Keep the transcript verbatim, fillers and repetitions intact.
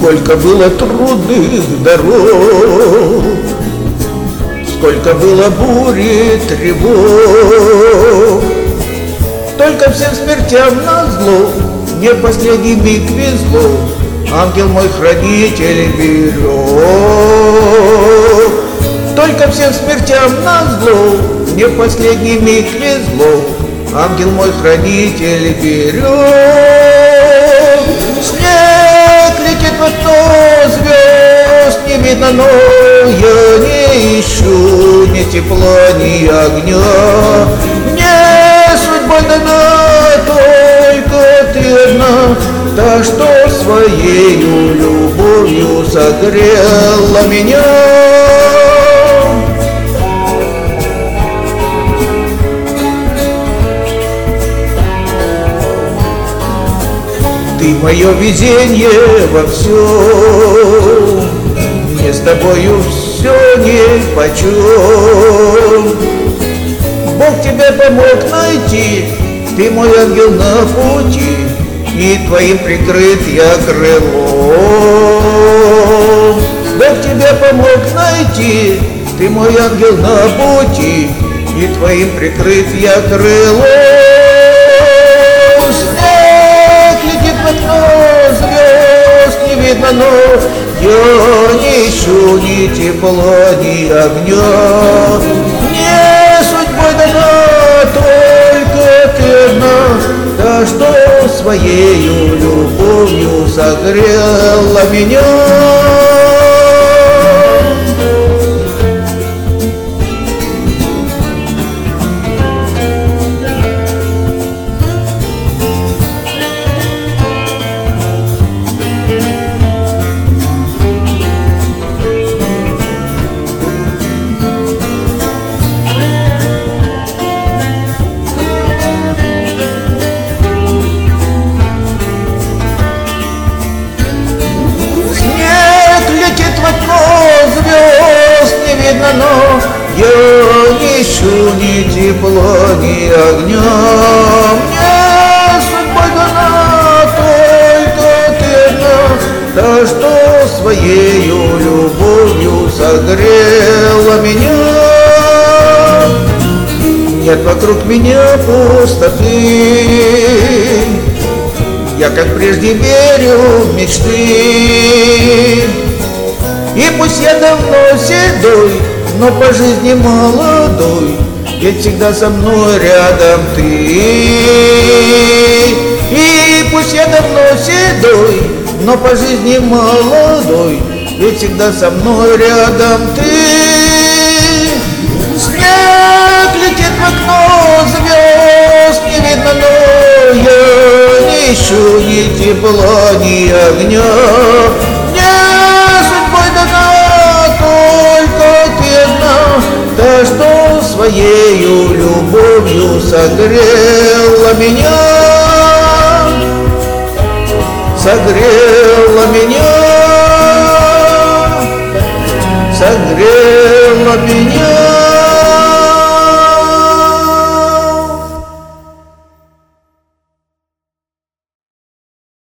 Сколько было трудных дорог, сколько было бури, тревог. Только всем смертям назло, мне в последний миг везло, ангел мой хранитель берег. Только всем смертям назло, мне в последний миг везло, ангел мой хранитель берег. Снег летит в окно, звезд не видно, но я не ищу ни тепла, ни огня. Мне судьбой дана только ты одна, та, что своею любовью согрела меня. Ты мое везение во всем, мне с тобою все нипочем. Бог тебе помог найти, ты мой ангел на пути, и твоим прикрыт я крылом. Бог тебе помог найти, ты мой ангел на пути, и твоим прикрыт я крылом. Звезд не видно, но я не ищу ни тепла, ни огня. Мне судьбой дана только ты одна, та, что своею любовью согрела меня. Но я не ищу ни тепла, ни огня. Мне судьбой дана только ты одна, та, что своею любовью согрела меня. Нет вокруг меня пустоты, я как прежде верю в мечты. И пусть я давно седой, но по жизни молодой, ведь всегда со мной рядом ты. И пусть я давно седой, но по жизни молодой, ведь всегда со мной рядом ты. Снег летит в окно, звезд не видно, но я не ищу ни тепла, ни огня. Та, что своею любовью согрела меня, согрела меня, согрела.